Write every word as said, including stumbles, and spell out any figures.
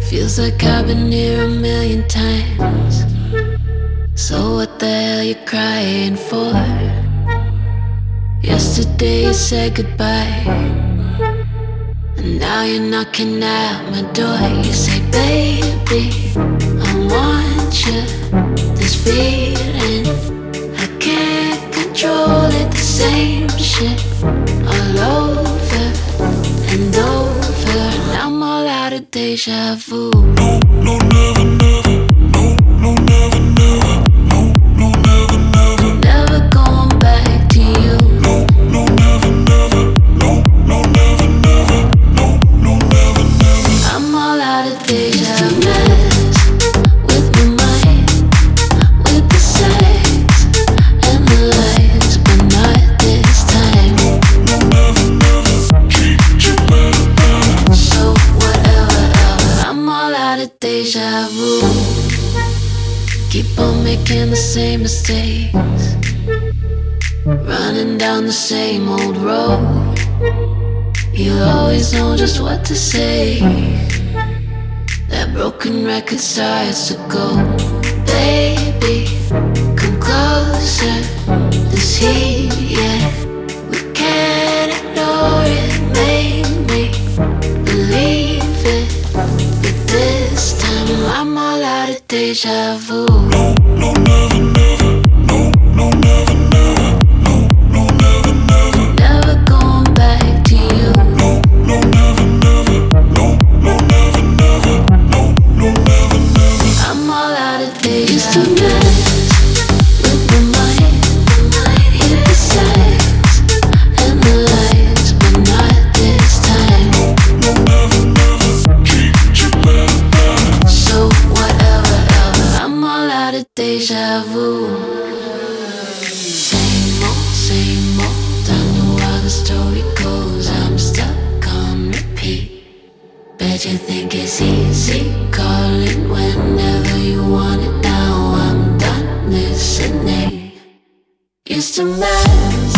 Feels like I've been here a million times. So what the hell you crying for? Yesterday you said goodbye, and now you're knocking at my door. You say, baby, I want you. This feeling, I can't control it. The same shit all over and over, and I'm all out of deja vu. No, no, never, never. No, no, never, never. No, no, never, never. Never going back to you. No, no, never, never. No, no, never, never. No, no, never, never. I'm all out of deja mess with my mind, with the sex and the lights, but not this time. No, no, never, never. Treat you better, better. So whatever, ever. I'm all out of deja vu. Keep on making the same mistakes, running down the same old road. You always know just what to say. That broken record starts to go. Baby, come closer. This heat, yeah, we can't ignore it. Make me believe it, but this time I'm all out of deja vu. No, no, never, never. No, no, never, never. No, no, never, never. Never going back to you. No, no, never, never. No, no, never, never. No, no, never, never. I'm all out of deja. Used to mess with my mind, with the sex and the lights, but not this time. No, no, never, never. Treat you better, better. So whatever, ever. I'm all out of deja vu. Same old, same old. I know how the story goes. I'm stuck on repeat. Bet you think it's easy calling whenever you want it. Now I'm done listening. Used to mess